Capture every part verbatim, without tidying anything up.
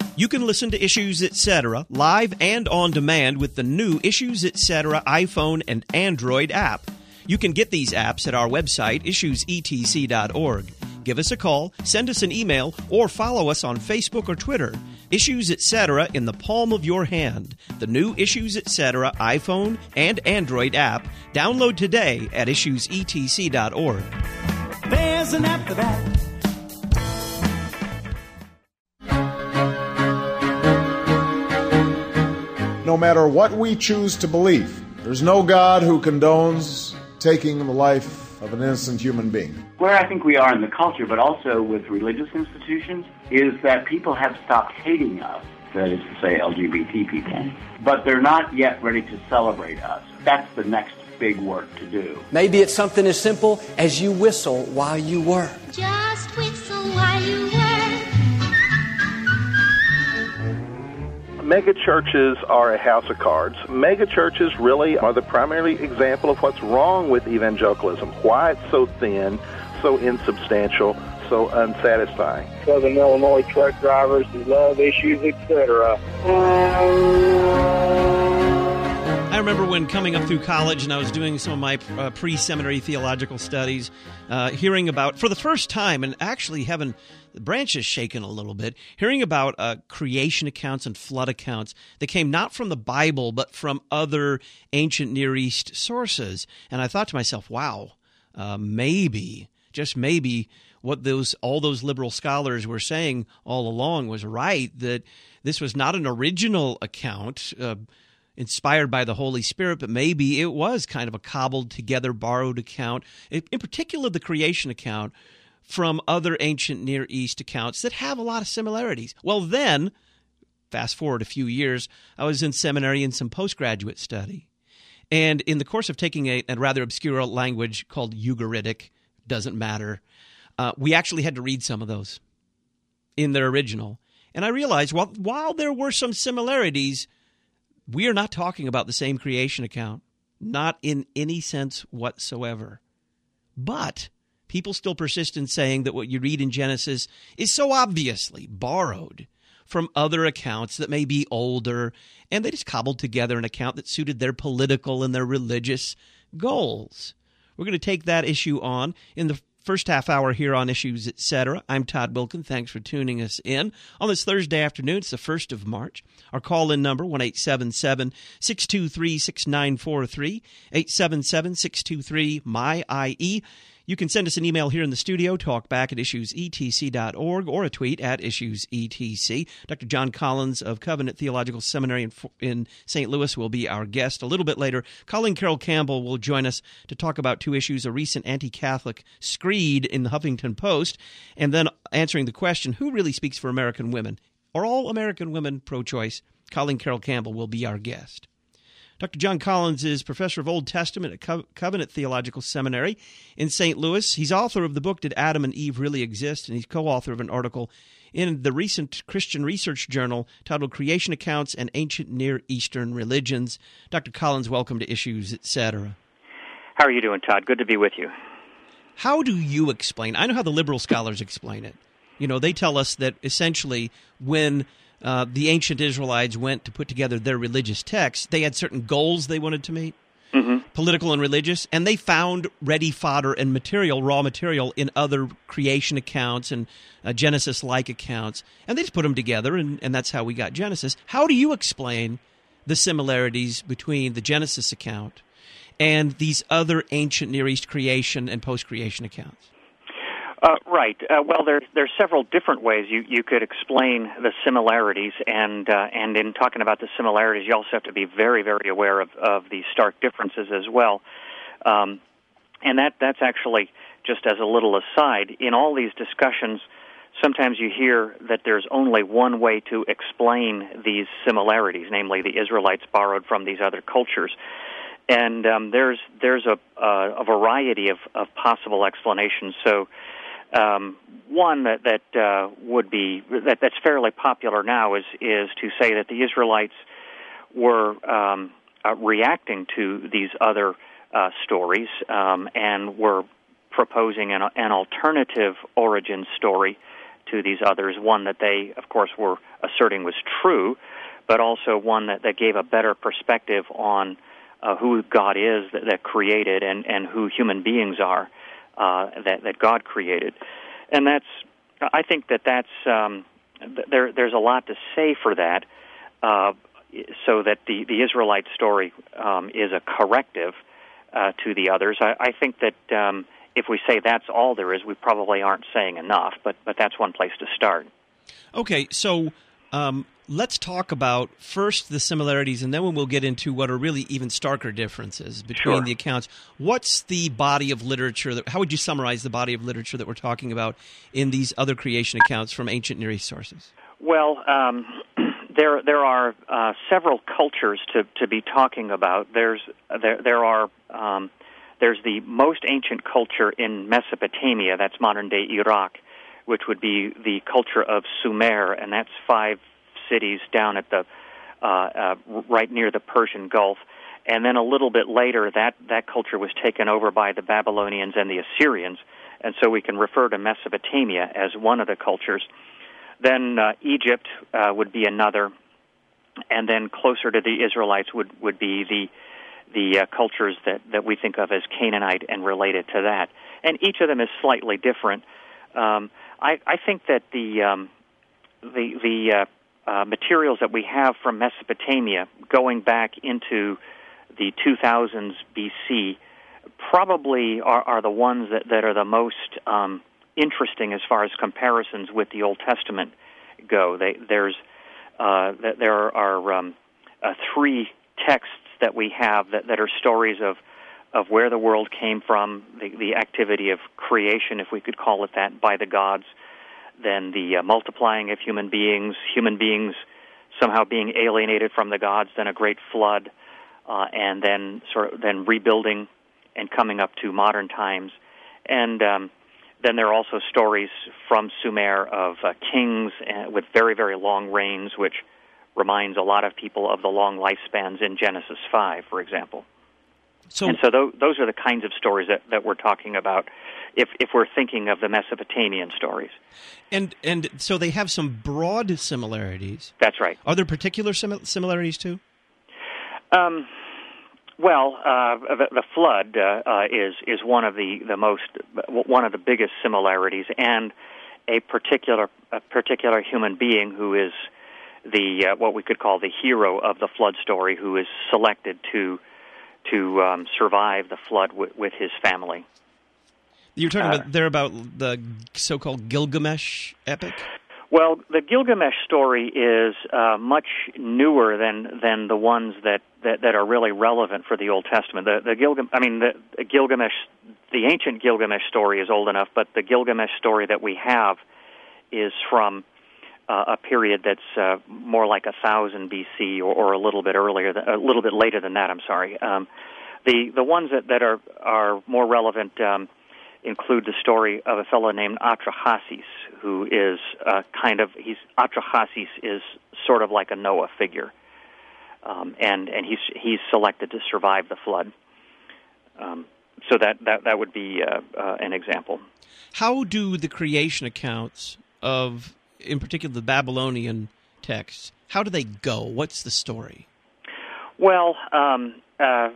You can listen to Issues Etc. live and on demand with the new Issues Etc. iPhone and Android app. You can get these apps at our website, issues e t c dot org. Give us a call, send us an email, or follow us on Facebook or Twitter. Issues Etc. in the palm of your hand. The new Issues Etc. iPhone and Android app. Download today at issues e t c dot org. There's an app for that. No matter what we choose to believe, there's no God who condones taking the life of an innocent human being. Where I think we are in the culture, but also with religious institutions, is that people have stopped hating us, that is to say L G B T people, but they're not yet ready to celebrate us. That's the next big work to do. Maybe it's something as simple as you whistle while you work. Just whistle while you work. Mega churches are a house of cards. Mega churches really are the primary example of what's wrong with evangelicalism, why it's so thin, so insubstantial, so unsatisfying. Southern Illinois truck drivers who love Issues, et cetera. I remember when coming up through college and I was doing some of my uh, pre-seminary theological studies, uh, hearing about, for the first time, and actually having the branches shaken a little bit, hearing about uh, creation accounts and flood accounts that came not from the Bible, but from other ancient Near East sources. And I thought to myself, wow, uh, maybe, just maybe, what those all those liberal scholars were saying all along was right, that this was not an original account uh, inspired by the Holy Spirit, but maybe it was kind of a cobbled together, borrowed account, in particular the creation account, from other ancient Near East accounts that have a lot of similarities. Well, then, fast forward a few years, I was in seminary in some postgraduate study. And in the course of taking a, a rather obscure language called Ugaritic, doesn't matter, uh, we actually had to read some of those in their original. And I realized, well, while there were some similarities, we are not talking about the same creation account, not in any sense whatsoever. But people still persist in saying that what you read in Genesis is so obviously borrowed from other accounts that may be older, and they just cobbled together an account that suited their political and their religious goals. We're going to take that issue on in the first half hour here on Issues Etc. I'm Todd Wilkin. Thanks for tuning us in on this Thursday afternoon. It's the first of March. Our call-in number, one eight seven seven, six two three, six nine four three, eight seven seven, six two three, M Y I E. You can send us an email here in the studio, talkback at issues e t c dot org, or a tweet at issues e t c. Doctor John Collins of Covenant Theological Seminary in, in Saint Louis will be our guest. A little bit later, Colleen Carroll Campbell will join us to talk about two issues, a recent anti-Catholic screed in the Huffington Post, and then answering the question, who really speaks for American women? Are all American women pro-choice? Colleen Carroll Campbell will be our guest. Doctor John Collins is professor of Old Testament at Co- Covenant Theological Seminary in Saint Louis. He's author of the book, Did Adam and Eve Really Exist? And he's co-author of an article in the recent Christian Research Journal titled Creation Accounts and Ancient Near Eastern Religions. Doctor Collins, welcome to Issues, et cetera. How are you doing, Todd? Good to be with you. How do you explain? I know how the liberal scholars explain it. You know, they tell us that essentially when Uh, the ancient Israelites went to put together their religious texts, they had certain goals they wanted to meet, mm-hmm. political and religious, and they found ready fodder and material, raw material, in other creation accounts and uh, Genesis-like accounts, and they just put them together, and, and that's how we got Genesis. How do you explain the similarities between the Genesis account and these other ancient Near East creation and post-creation accounts? Uh, right. Uh, well, there there's several different ways you, you could explain the similarities, and uh, and in talking about the similarities, you also have to be very, very aware of, of the stark differences as well. Um, and that that's actually, just as a little aside, in all these discussions, sometimes you hear that there's only one way to explain these similarities, namely the Israelites borrowed from these other cultures. And um, there's there's a, a, a variety of, of possible explanations. So Um, one that, that uh, would be that, that's fairly popular now is is to say that the Israelites were um, uh, reacting to these other uh, stories um, and were proposing an, an alternative origin story to these others, one that they, of course, were asserting was true, but also one that, that gave a better perspective on uh, who God is that, that created and, and who human beings are uh, that, that God created. And that's, I think that that's, um, there, there's a lot to say for that, uh, so that the, the Israelite story um, is a corrective uh, to the others. I, I think that um, if we say that's all there is, we probably aren't saying enough, but, but that's one place to start. Okay, so um, let's talk about first the similarities, and then we'll get into what are really even starker differences between Sure. the accounts. What's the body of literature? That, how would you summarize the body of literature that we're talking about in these other creation accounts from ancient Near East sources? Well, um, there there are uh, several cultures to, to be talking about. There's there there are um, there's the most ancient culture in Mesopotamia. That's modern day Iraq, which would be the culture of Sumer, and that's five cities down at the uh, uh, right near the Persian Gulf. And then a little bit later, that that culture was taken over by the Babylonians and the Assyrians, and so we can refer to Mesopotamia as one of the cultures. Then uh, Egypt uh, would be another, and then closer to the Israelites would, would be the the uh, cultures that, that we think of as Canaanite and related to that. And each of them is slightly different. Um, I, I think that the um, the the uh, uh, materials that we have from Mesopotamia going back into the two thousands B C probably are, are the ones that, that are the most um, interesting as far as comparisons with the Old Testament go. They, there's uh, there are um, uh, three texts that we have that, that are stories of of where the world came from, the, the activity of creation, if we could call it that, by the gods, then the uh, multiplying of human beings, human beings somehow being alienated from the gods, then a great flood, uh, and then sort of then rebuilding and coming up to modern times, and um, then there are also stories from Sumer of uh, kings uh, with very, very long reigns, which reminds a lot of people of the long lifespans in Genesis five, for example. So, and so th- those are the kinds of stories that, that we're talking about if, if we're thinking of the Mesopotamian stories. And and so they have some broad similarities. That's right. Are there particular sim- similarities too? Um, well, uh, the, the flood uh, uh, is is one of the, the most one of the biggest similarities, and a particular a particular human being who is the uh, what we could call the hero of the flood story, who is selected to to um, survive the flood w- with his family. You're talking uh, about there about the so-called Gilgamesh epic? Well, the Gilgamesh story is uh, much newer than than the ones that, that, that are really relevant for the Old Testament. The the Gilgam- I mean the, the Gilgamesh, the ancient Gilgamesh story is old enough, but the Gilgamesh story that we have is from uh, a period that's uh, more like a thousand B C or, or a little bit earlier, a little bit later than that. I'm sorry. Um, the the ones that, that are are more relevant um, include the story of a fellow named Atrahasis, who is uh, kind of he's Atrahasis is sort of like a Noah figure, um, and and he's he's selected to survive the flood. Um, so that, that that would be uh, uh, an example. How do the creation accounts of, in particular, the Babylonian texts, how do they go? What's the story? Well, um, uh,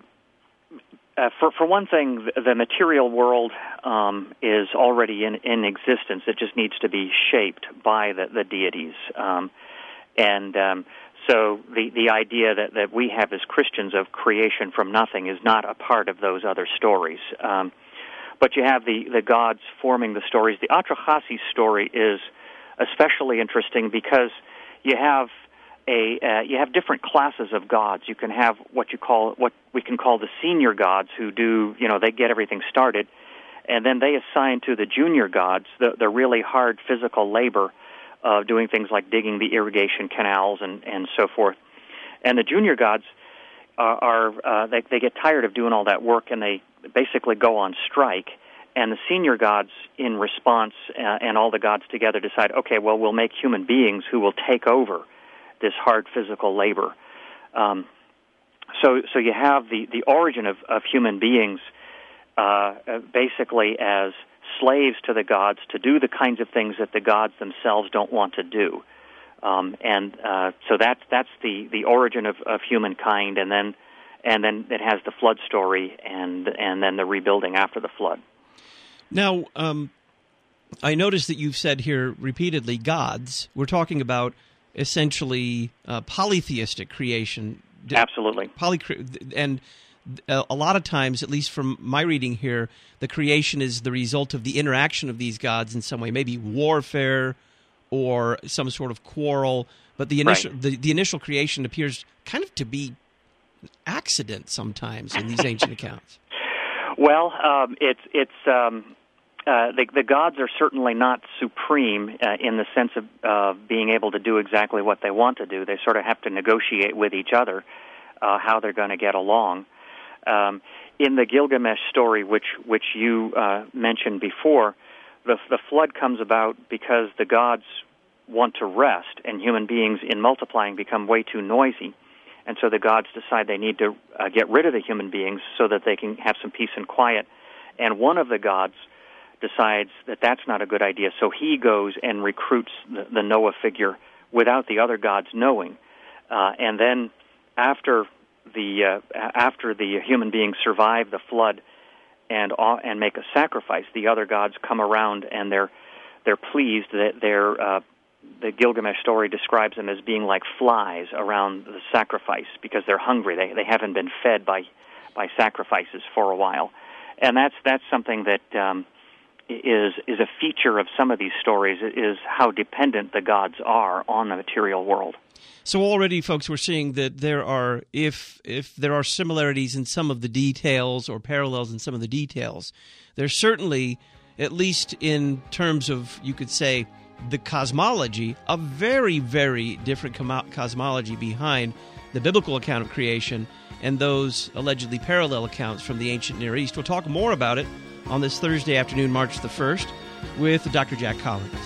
uh, for for one thing, the, the material world um, is already in, in existence. It just needs to be shaped by the, the deities. Um, and um, so the, the idea that, that we have as Christians of creation from nothing is not a part of those other stories. Um, but you have the, the gods forming the stories. The Atrahasis story is especially interesting because you have a uh, you have different classes of gods. You can have what you call what we can call the senior gods, who do you know they get everything started, and then they assign to the junior gods the the really hard physical labor of doing things like digging the irrigation canals and, and so forth. And the junior gods are, are uh, they they get tired of doing all that work, and they basically go on strike. And the senior gods, in response, uh, and all the gods together decide, okay, well, we'll make human beings who will take over this hard physical labor. Um, so, so you have the, the origin of, of human beings uh, basically as slaves to the gods to do the kinds of things that the gods themselves don't want to do. Um, and uh, so that's that's the, the origin of, of humankind, and then and then it has the flood story, and and then the rebuilding after the flood. Now, um, I noticed that you've said here repeatedly gods. We're talking about essentially uh, polytheistic creation. Absolutely. Poly, and a lot of times, at least from my reading here, the creation is the result of the interaction of these gods in some way, maybe warfare or some sort of quarrel. But the initial right. the, the initial creation appears kind of to be accident sometimes in these ancient accounts. Well, um, it's it's um, uh, the, the gods are certainly not supreme uh, in the sense of uh, being able to do exactly what they want to do. They sort of have to negotiate with each other uh, how they're going to get along. Um, in the Gilgamesh story, which which you uh, mentioned before, the the flood comes about because the gods want to rest, and human beings, in multiplying, become way too noisy. And so the gods decide they need to uh, get rid of the human beings so that they can have some peace and quiet. And one of the gods decides that that's not a good idea, so he goes and recruits the, the Noah figure without the other gods knowing. Uh, and then after the uh, after the human beings survive the flood and uh, and make a sacrifice, the other gods come around and they're they're pleased that they're uh, the Gilgamesh story describes them as being like flies around the sacrifice because they're hungry. They they haven't been fed by by sacrifices for a while, and that's that's something that um, is is a feature of some of these stories, is how dependent the gods are on the material world. So already, folks, we're seeing that there are, if if there are similarities in some of the details or parallels in some of the details, there's certainly, at least in terms of, you could say, the cosmology, a very, very different com- cosmology behind the biblical account of creation and those allegedly parallel accounts from the ancient Near East. We'll talk more about it on this Thursday afternoon, March the first, with Doctor Jack Collins.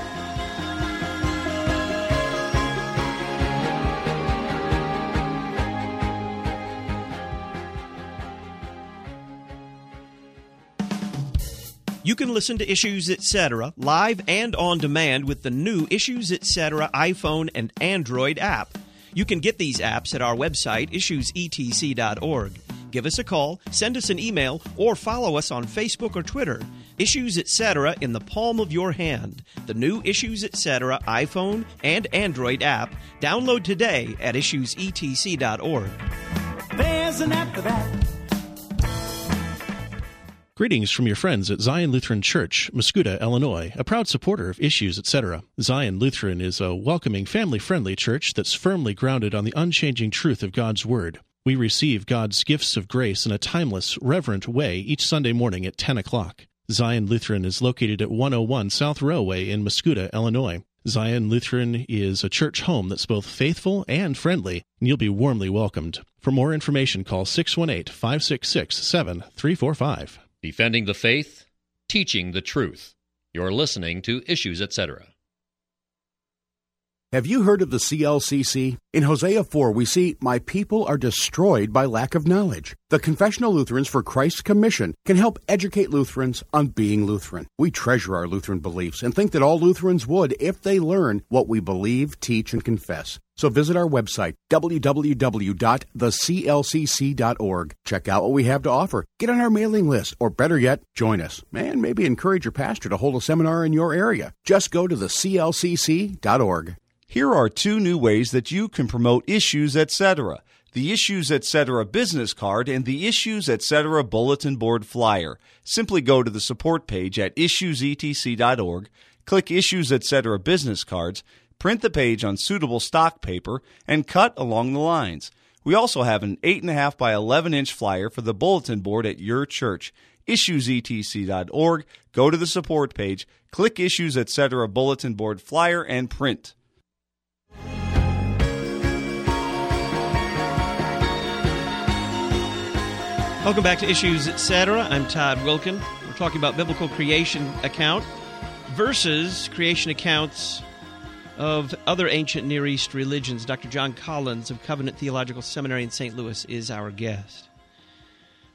You can listen to Issues Etc. live and on demand with the new Issues Etc. iPhone and Android app. You can get these apps at our website, issues e t c dot org. Give us a call, send us an email, or follow us on Facebook or Twitter. Issues Etc. in the palm of your hand. The new Issues Etc. iPhone and Android app. Download today at issues e t c dot org. There's an app for that. Greetings from your friends at Zion Lutheran Church, Muscuda, Illinois, a proud supporter of Issues Etc. Zion Lutheran is a welcoming, family-friendly church that's firmly grounded on the unchanging truth of God's Word. We receive God's gifts of grace in a timeless, reverent way each Sunday morning at ten o'clock. Zion Lutheran is located at one oh one South Railway in Muscuda, Illinois. Zion Lutheran is a church home that's both faithful and friendly, and you'll be warmly welcomed. For more information, call six one eight, five six six, seven three four five. Defending the faith, teaching the truth. You're listening to Issues Etc. Have you heard of the C L C C? In Hosea four, we see, "My people are destroyed by lack of knowledge." The Confessional Lutherans for Christ's Commission can help educate Lutherans on being Lutheran. We treasure our Lutheran beliefs and think that all Lutherans would if they learn what we believe, teach, and confess. So visit our website, w w w dot the c l c c dot org. Check out what we have to offer. Get on our mailing list, or better yet, join us. And maybe encourage your pastor to hold a seminar in your area. Just go to the c l c c dot org. Here are two new ways that you can promote Issues Etc. The Issues Etc. business card and the Issues Etc. bulletin board flyer. Simply go to the support page at issues e t c dot org, click Issues Etc. business cards, print the page on suitable stock paper, and cut along the lines. We also have an eight point five by eleven inch flyer for the bulletin board at your church. issues e t c dot org, go to the support page, click Issues Etc. bulletin board flyer, and print. Welcome back to Issues Etc. I'm Todd Wilkin. We're talking about biblical creation account versus creation accounts of other ancient Near East religions. Doctor John Collins of Covenant Theological Seminary in Saint Louis is our guest.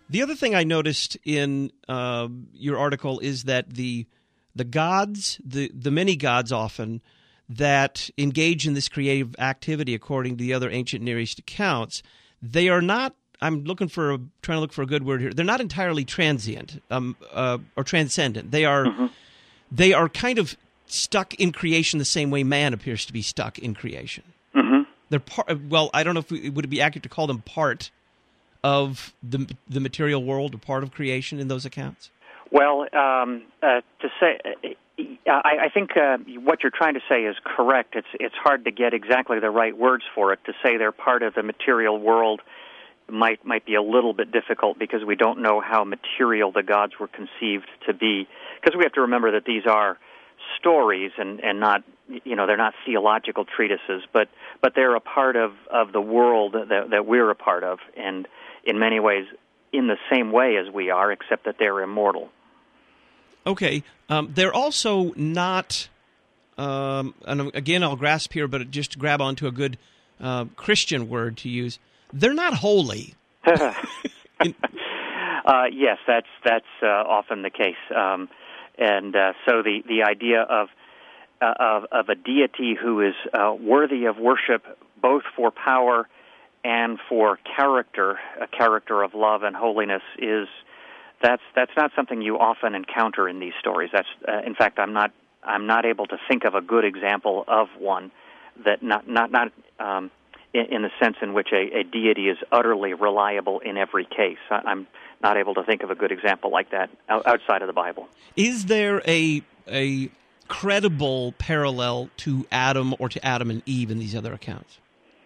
The other thing I noticed in uh, your article is that the the gods, the, the many gods often, that engage in this creative activity, according to the other ancient Near East accounts, they are not, I'm looking for a, trying to look for a good word here, they're not entirely transient um, uh, or transcendent. They are, mm-hmm. they are kind of stuck in creation the same way man appears to be stuck in creation. Mm-hmm. They're part, well, I don't know if we, would it be accurate to call them part of the the material world or part of creation in those accounts? Well, um, uh, to say, uh, I, I think uh, what you're trying to say is correct. It's it's hard to get exactly the right words for it. To say they're part of the material world might might be a little bit difficult because we don't know how material the gods were conceived to be. Because we have to remember that these are stories and, and not, you know, they're not theological treatises, but but they're a part of, of the world that, that we're a part of, and in many ways in the same way as we are, except that they're immortal. Okay. Um, they're also not, um, and again, I'll grasp here, but just to grab onto a good uh, Christian word to use, they're not holy. In- uh, yes, that's that's uh, often the case. Um, and uh, so the, the idea of, uh, of of a deity who is uh, worthy of worship both for power and for character, a character of love and holiness, is that's that's not something you often encounter in these stories. That's uh, in fact, I'm not I'm not able to think of a good example of one that not not not um, in, in the sense in which a, a deity is utterly reliable in every case. I, I'm not able to think of a good example like that outside of the Bible. Is there a a credible parallel to Adam or to Adam and Eve in these other accounts?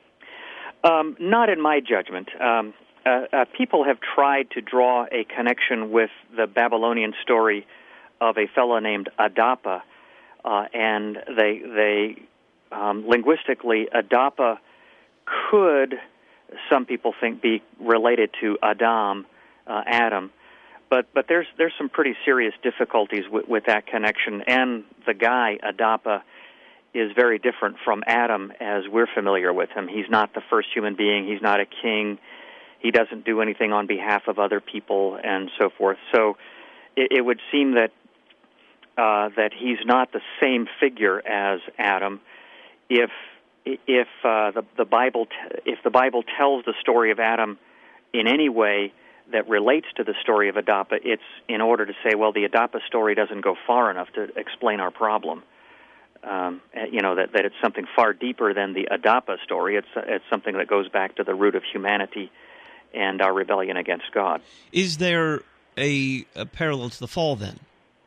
Um, not in my judgment. Um, uh, uh, people have tried to draw a connection with the Babylonian story of a fellow named Adapa, uh, and they they um, linguistically Adapa could, some people think, be related to Adam, uh, Adam, but but there's there's some pretty serious difficulties with, with that connection, and the guy Adapa is very different from Adam as we're familiar with him. He's not the first human being. He's not a king. He doesn't do anything on behalf of other people and so forth. So it, it would seem that uh, that he's not the same figure as Adam. If if uh, the the Bible t- if the Bible tells the story of Adam in any way that relates to the story of Adapa, it's in order to say, well, the Adapa story doesn't go far enough to explain our problem. Um, you know, that, that it's something far deeper than the Adapa story. It's it's something that goes back to the root of humanity and our rebellion against God. Is there a, a parallel to the fall, then?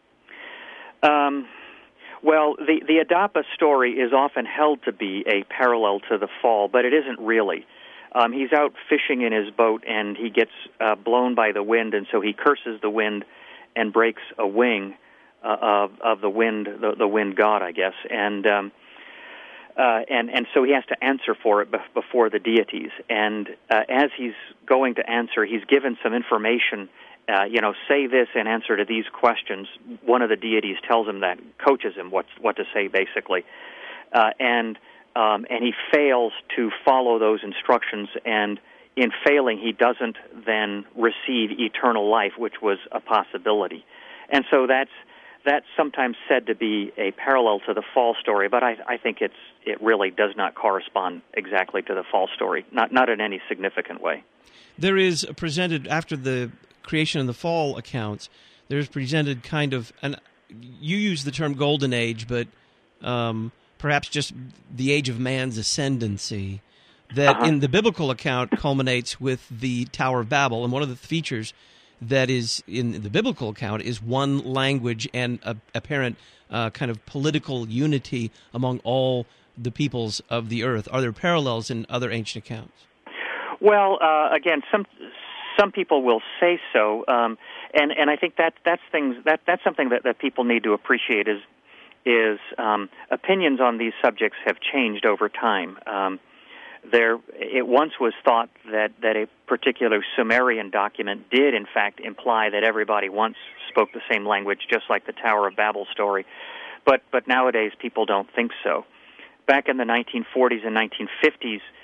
Um, well, the, the Adapa story is often held to be a parallel to the fall, but it isn't really. Um, he's out fishing in his boat, and he gets uh, blown by the wind, and so he curses the wind and breaks a wing Uh, of of the wind, the, the wind god, I guess, and um, uh, and and so he has to answer for it be- before the deities. And uh, as he's going to answer, he's given some information. Uh, you know, say this in answer to these questions. One of the deities tells him that, coaches him what what to say, basically, uh, and um, and he fails to follow those instructions. And in failing, he doesn't then receive eternal life, which was a possibility. And so that's. That's sometimes said to be a parallel to the fall story, but I, I think it's it really does not correspond exactly to the fall story, not not in any significant way. There is presented, after the creation and the fall accounts, there's presented kind of, and you use the term golden age, but um, perhaps just the age of man's ascendancy, that uh-huh. in the biblical account culminates with the Tower of Babel, and one of the features that is in the biblical account is one language and a apparent uh, kind of political unity among all the peoples of the earth. Are there parallels in other ancient accounts? Well, uh, again, some some people will say so, um, and and I think that that's things that that's something that, that people need to appreciate is is um, opinions on these subjects have changed over time. Um, There, it once was thought that, that a particular Sumerian document did, in fact, imply that everybody once spoke the same language, just like the Tower of Babel story. But but nowadays, people don't think so. Back in the nineteen forties and nineteen fifties,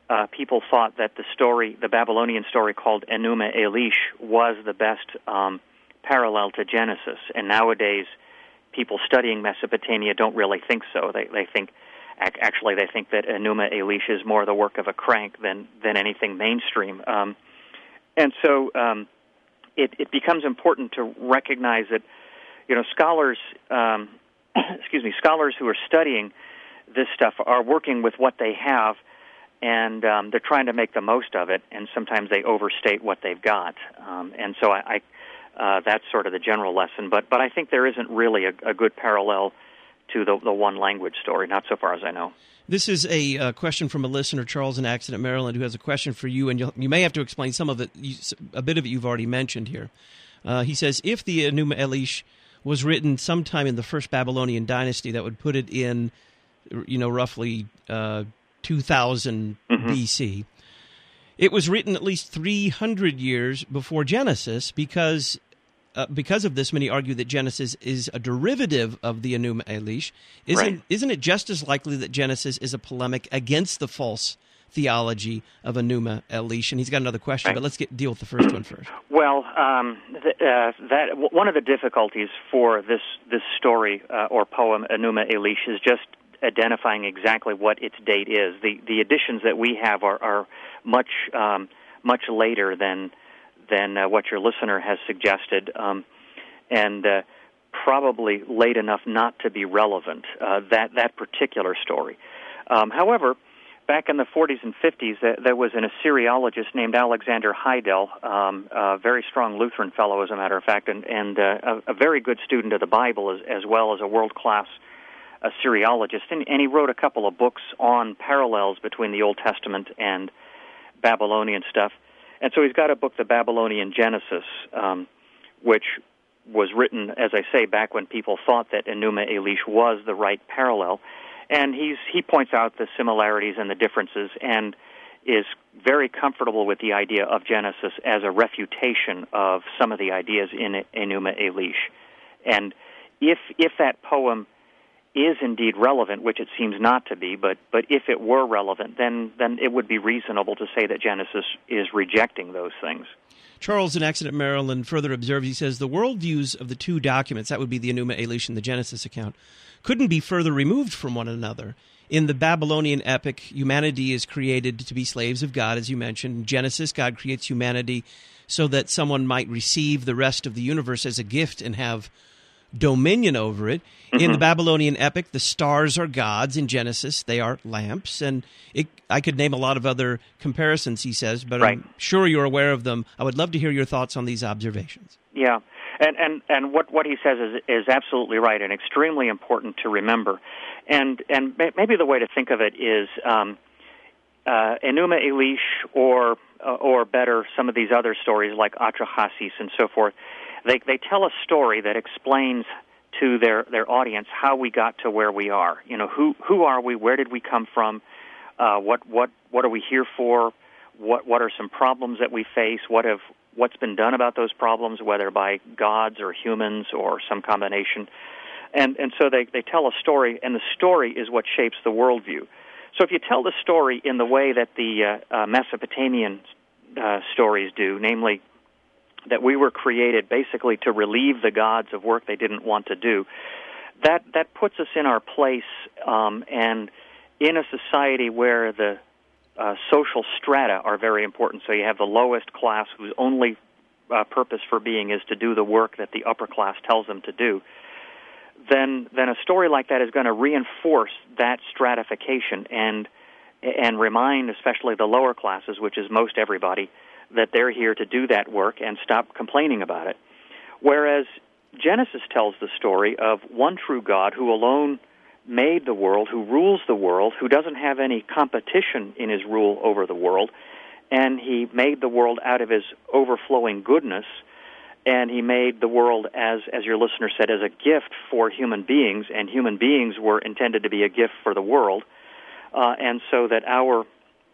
uh, people thought that the story, the Babylonian story called Enuma Elish, was the best um, parallel to Genesis. And nowadays, people studying Mesopotamia don't really think so. They they think, actually, they think that Enuma Elish is more the work of a crank than than anything mainstream. Um, and so um, it it becomes important to recognize that, you know, scholars, um, excuse me, scholars who are studying this stuff are working with what they have, and um, they're trying to make the most of it, and sometimes they overstate what they've got. Um, and so I, I uh, that's sort of the general lesson. But but I think there isn't really a, a good parallel to the, the one language story, not so far as I know. This is a uh, question from a listener, Charles in Accident, Maryland, who has a question for you, and you'll, you may have to explain some of it. You, a bit of it you've already mentioned here. Uh, he says, if the Enuma Elish was written sometime in the first Babylonian dynasty, that would put it in, you know, roughly uh, two thousand mm-hmm. B C. It was written at least three hundred years before Genesis, because uh, because of this, many argue that Genesis is a derivative of the Enuma Elish. Isn't right. isn't it just as likely that Genesis is a polemic against the false theology of Enuma Elish? And he's got another question, right. but let's get deal with the first one first. Well, um, th- uh, that w- one of the difficulties for this this story uh, or poem Enuma Elish is just identifying exactly what its date is. The the editions that we have are, are much um, much later than than uh, what your listener has suggested, um, and uh, probably late enough not to be relevant. Uh, that that particular story. Um, however, back in the forties and fifties, uh, there was an Assyriologist named Alexander Heidel, um, a very strong Lutheran fellow, as a matter of fact, and, and uh, a, a very good student of the Bible, as, as well as a world-class Assyriologist. And, and he wrote a couple of books on parallels between the Old Testament and Babylonian stuff. And so he's got a book, The Babylonian Genesis, um, which was written, as I say, back when people thought that Enuma Elish was the right parallel. And he's he points out the similarities and the differences, and is very comfortable with the idea of Genesis as a refutation of some of the ideas in Enuma Elish. And if if that poem is indeed relevant, which it seems not to be, but but if it were relevant, then then it would be reasonable to say that Genesis is rejecting those things. Charles in Accident, Maryland, further observes, he says, the worldviews of the two documents, that would be the Enuma Elish and the Genesis account, couldn't be further removed from one another. In the Babylonian epic, humanity is created to be slaves of God, as you mentioned. In Genesis, God creates humanity so that someone might receive the rest of the universe as a gift and have dominion over it. Mm-hmm. In the Babylonian epic, the stars are gods. In Genesis, they are lamps. And it, I could name a lot of other comparisons, he says, but right. I'm sure you're aware of them. I would love to hear your thoughts on these observations. Yeah. And and, and what, what he says is is absolutely right and extremely important to remember. And and maybe the way to think of it is um, uh, Enuma Elish, or uh, or better, some of these other stories like Atrahasis and so forth. They they tell a story that explains to their, their audience how we got to where we are. You know, who who are we? Where did we come from? Uh, what what what are we here for? What what are some problems that we face? What have what's been done about those problems, whether by gods or humans or some combination? And and so they, they tell a story, and the story is what shapes the worldview. So if you tell the story in the way that the uh, uh, Mesopotamian uh, stories do, namely that we were created basically to relieve the gods of work they didn't want to do, that that puts us in our place, um, and in a society where the uh, social strata are very important. So you have the lowest class whose only uh, purpose for being is to do the work that the upper class tells them to do. Then, then a story like that is going to reinforce that stratification and and remind, especially the lower classes, which is most everybody, that they're here to do that work and stop complaining about it. Whereas Genesis tells the story of one true God who alone made the world, who rules the world, who doesn't have any competition in his rule over the world, and he made the world out of his overflowing goodness, and he made the world, as as your listener said, as a gift for human beings, and human beings were intended to be a gift for the world, uh, and so that our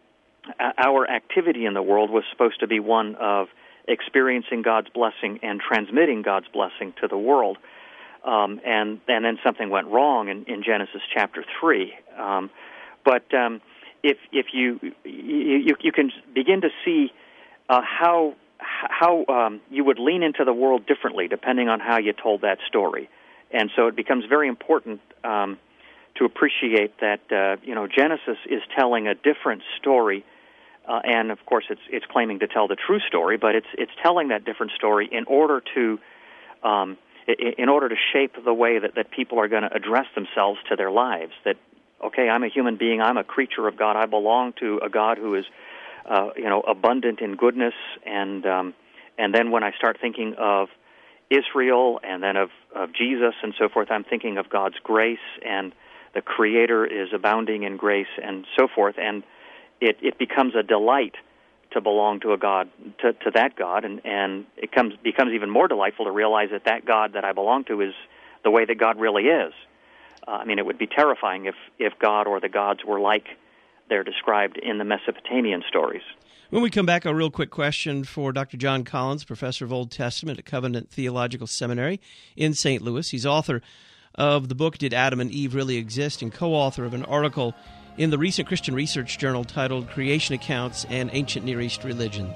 our activity in the world was supposed to be one of experiencing God's blessing and transmitting God's blessing to the world. Um, and, and then something went wrong in, in Genesis chapter three. Um, but um, if if you you, you can begin to see uh, how how um, you would lean into the world differently depending on how you told that story, and so it becomes very important um, to appreciate that uh, you know Genesis is telling a different story, uh, and of course it's it's claiming to tell the true story, but it's it's telling that different story in order to um, in order to shape the way that, that people are going to address themselves to their lives. That okay, I'm a human being, I'm a creature of God, I belong to a God who is uh, you know abundant in goodness, and um, and then when I start thinking of Israel and then of, of Jesus and so forth, I'm thinking of God's grace, and the Creator is abounding in grace and so forth, and it, it becomes a delight to belong to a God, to, to that God, and, and it comes becomes even more delightful to realize that that God that I belong to is the way that God really is. Uh, I mean, it would be terrifying if, if God or the gods were like they're described in the Mesopotamian stories. When we come back, a real quick question for Doctor John Collins, professor of Old Testament at Covenant Theological Seminary in Saint Louis. He's author of the book, Did Adam and Eve Really Exist?, and co-author of an article in the recent Christian Research Journal titled Creation Accounts and Ancient Near East Religions.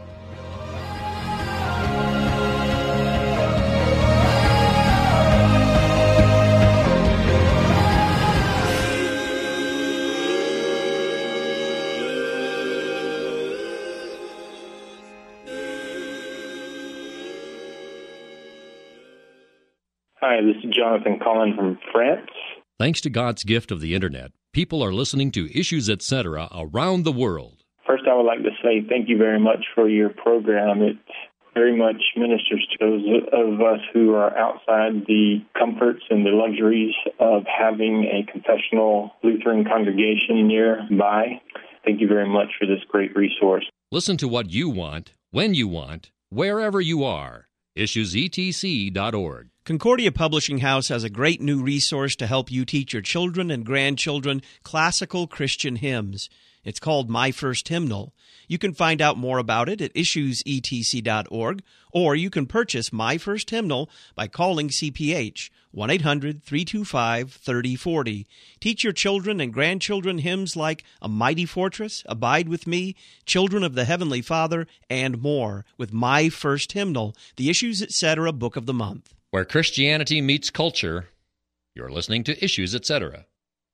Hi, this is Jonathan calling from France. Thanks to God's gift of the Internet, people are listening to Issues, et cetera around the world. First, I would like to say thank you very much for your program. It very much ministers to those of us who are outside the comforts and the luxuries of having a confessional Lutheran congregation nearby. Thank you very much for this great resource. Listen to what you want, when you want, wherever you are. issues e t c dot org. Concordia Publishing House has a great new resource to help you teach your children and grandchildren classical Christian hymns. It's called My First Hymnal. You can find out more about it at issues e t c dot org, or you can purchase My First Hymnal by calling C P H, one eight hundred three two five three oh four oh. Teach your children and grandchildren hymns like A Mighty Fortress, Abide With Me, Children of the Heavenly Father, and more with My First Hymnal, the Issues, et cetera book of the month. Where Christianity meets culture, you're listening to Issues, et cetera.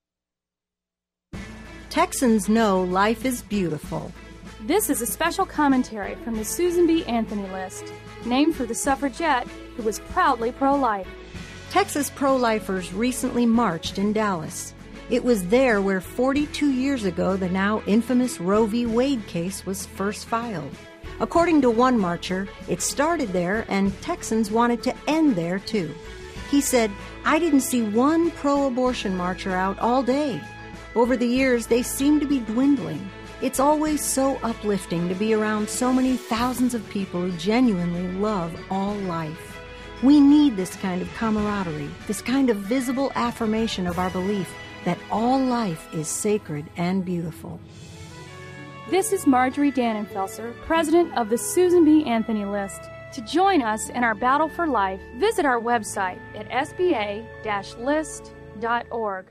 Texans know life is beautiful. This is a special commentary from the Susan B. Anthony List, named for the suffragette who was proudly pro-life. Texas pro-lifers recently marched in Dallas. It was there where forty-two years ago the now infamous Roe v. Wade case was first filed. According to one marcher, it started there and Texans wanted to end there too. He said, "I didn't see one pro-abortion marcher out all day. Over the years, they seem to be dwindling. It's always so uplifting to be around so many thousands of people who genuinely love all life. We need this kind of camaraderie, this kind of visible affirmation of our belief that all life is sacred and beautiful." This is Marjorie Dannenfelser, president of the Susan B. Anthony List. To join us in our battle for life, visit our website at s b a dash list dot org.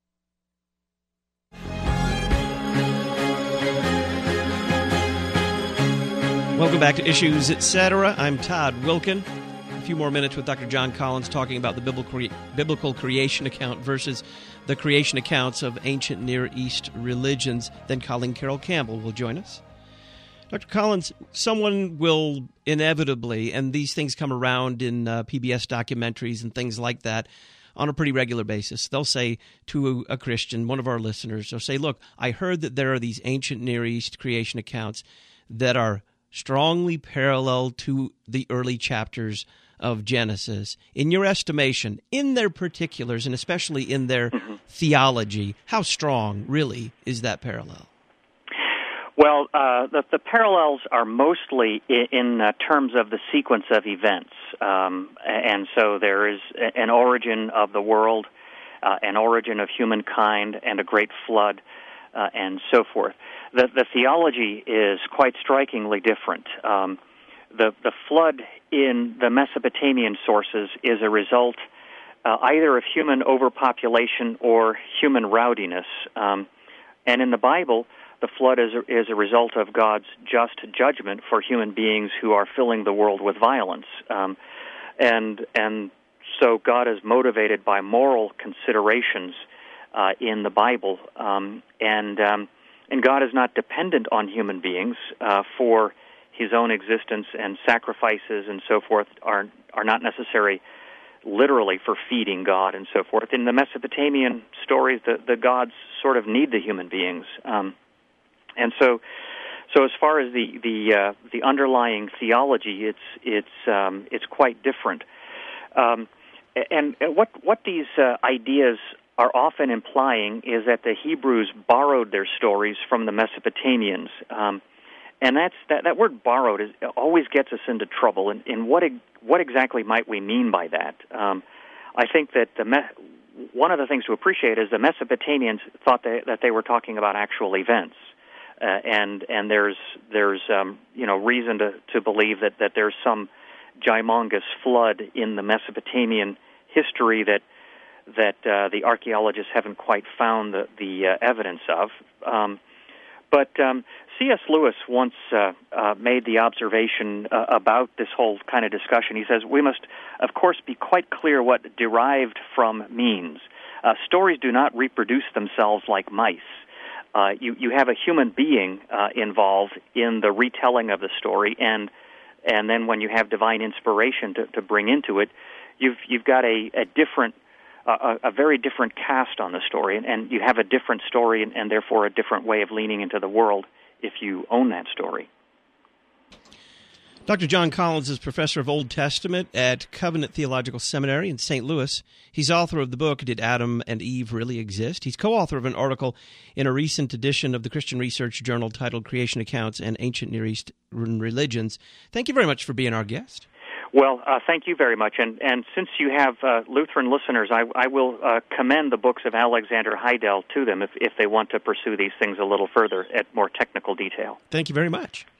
Welcome back to Issues, et cetera. I'm Todd Wilkin. A few more minutes with Doctor John Collins talking about the biblical, biblical creation account versus the creation accounts of ancient Near East religions. Then Colleen Carroll Campbell will join us. Doctor Collins, someone will inevitably, and these things come around in uh, P B S documentaries and things like that on a pretty regular basis. They'll say to a, a Christian, one of our listeners, they'll say, "Look, I heard that there are these ancient Near East creation accounts that are strongly parallel to the early chapters of Genesis. In your estimation, in their particulars, and especially in their mm-hmm. theology, how strong, really, is that parallel?" Well, uh, the, the parallels are mostly in, in uh, terms of the sequence of events. Um, and so there is an origin of the world, uh, an origin of humankind, and a great flood, uh, and so forth. The, the theology is quite strikingly different. Um, the, the flood in the Mesopotamian sources is a result uh, either of human overpopulation or human rowdiness. Um, and in the Bible, the flood is a, is a result of God's just judgment for human beings who are filling the world with violence. Um, and and so God is motivated by moral considerations uh, in the Bible, um, and um, and God is not dependent on human beings uh, for his own existence, and sacrifices and so forth are are not necessary literally for feeding God and so forth. In the Mesopotamian stories, the, the gods sort of need the human beings. Um, and so so as far as the the, uh, the underlying theology, it's it's um, it's quite different. Um, and what what these uh, ideas are often implying is that the Hebrews borrowed their stories from the Mesopotamians. Um, and that's that, that word borrowed is, always gets us into trouble. And, and what what exactly might we mean by that? Um, I think that the Me- one of the things to appreciate is the Mesopotamians thought they, that they were talking about actual events. Uh, and and there's there's um, you know reason to, to believe that, that there's some gymongous flood in the Mesopotamian history that that uh, the archaeologists haven't quite found the, the uh, evidence of. Um, but um, C S Lewis once uh, uh, made the observation uh, about this whole kind of discussion. He says, we must, of course, be quite clear what derived from means. Uh, stories do not reproduce themselves like mice. Uh, you, you have a human being uh, involved in the retelling of the story, and and then when you have divine inspiration to, to bring into it, you've you've got a, a different A, a very different cast on the story, and, and you have a different story and, and therefore a different way of leaning into the world if you own that story. Doctor John Collins is professor of Old Testament at Covenant Theological Seminary in Saint Louis. He's author of the book, Did Adam and Eve Really Exist? He's co-author of an article in a recent edition of the Christian Research Journal titled Creation Accounts and Ancient Near East Religions. Thank you very much for being our guest. Well, uh, thank you very much. And, and since you have uh, Lutheran listeners, I, I will uh, commend the books of Alexander Heidel to them if, if they want to pursue these things a little further at more technical detail. Thank you very much.